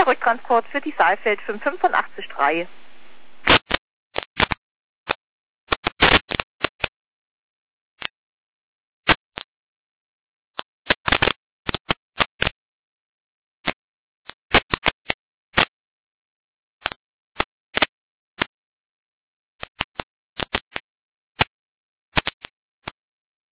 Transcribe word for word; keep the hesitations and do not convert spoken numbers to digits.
der Rücktransport für die Saalfeld fünf fünf acht drei.